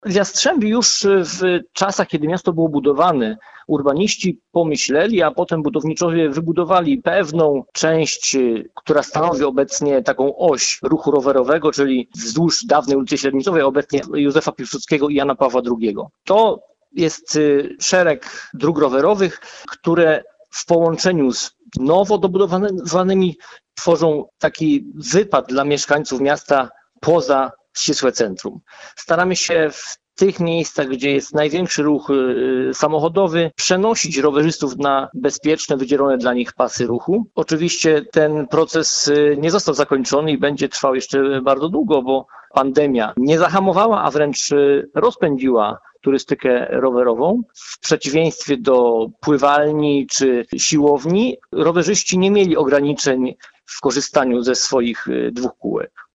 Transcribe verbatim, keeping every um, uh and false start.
W Jastrzębiu już w czasach, kiedy miasto było budowane, urbaniści pomyśleli, a potem budowniczowie wybudowali pewną część, która stanowi obecnie taką oś ruchu rowerowego, czyli wzdłuż dawnej ulicy Średnicowej, obecnie Józefa Piłsudskiego i Jana Pawła drugiego. To jest szereg dróg rowerowych, które w połączeniu z nowo dobudowanymi tworzą taki wypad dla mieszkańców miasta poza ścisłe centrum. Staramy się w tych miejscach, gdzie jest największy ruch samochodowy, przenosić rowerzystów na bezpieczne, wydzielone dla nich pasy ruchu. Oczywiście ten proces nie został zakończony i będzie trwał jeszcze bardzo długo, bo pandemia nie zahamowała, a wręcz rozpędziła turystykę rowerową. W przeciwieństwie do pływalni czy siłowni, rowerzyści nie mieli ograniczeń w korzystaniu ze swoich dwóch kółek.